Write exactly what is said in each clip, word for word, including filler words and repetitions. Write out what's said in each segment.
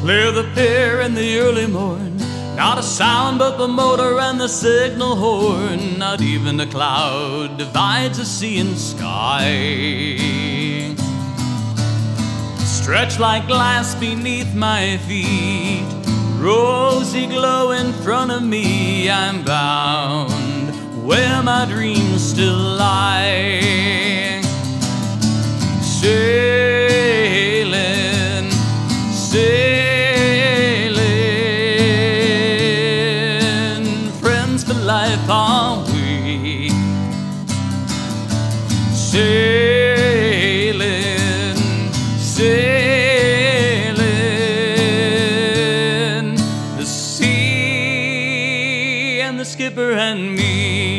Clear the pier in the early morn, not a sound but the motor and the signal horn. Not even a cloud divides the sea and sky. Stretched like glass beneath my feet, rosy glow in front of me. I'm bound where my dreams still lie. Sailing, sailing, friends for life are we. Sailing, sailing, the sea and the skipper and me.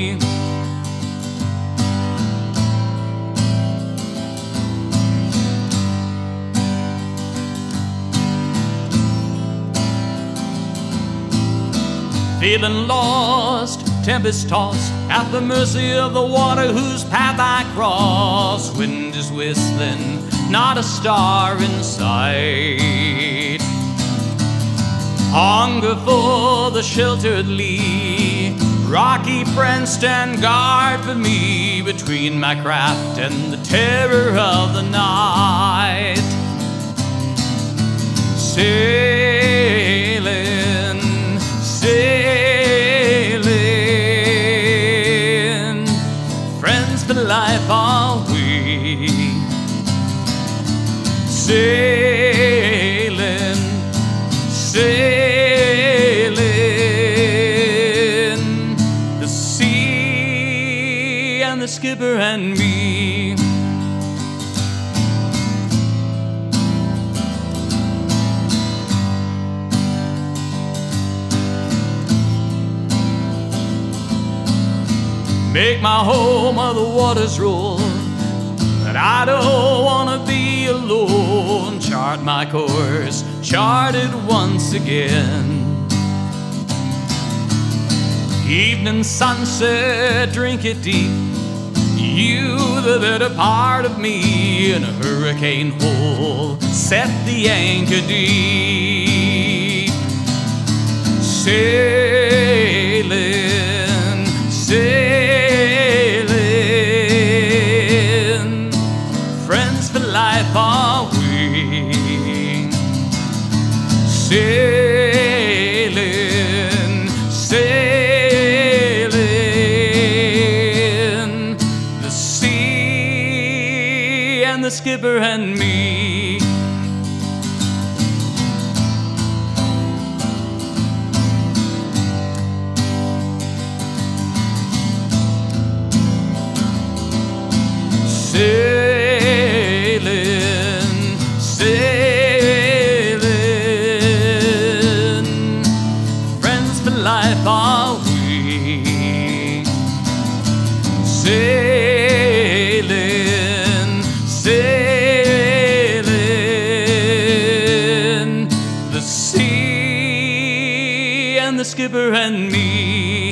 Feeling lost, tempest-tossed, at the mercy of the water whose path I cross. Wind is whistling, not a star in sight. Hunger for the sheltered lee, rocky friends stand guard for me between my craft and the terror of the night. Sailing, sailing, friends for life are we. Sailing, sailing, the sea and the skipper and me. Make my home where the waters roll, but I don't wanna be alone. Chart my course, charted once again. Evening sunset, drink it deep. You, the better part of me, in a hurricane hole, set the anchor deep. Sailing, sailing, friends for life are we. Sailing, sailing, the sea and the skipper and me. Sailing, sailing, friends for life are we. Sailing, sailing, the sea and the skipper and me.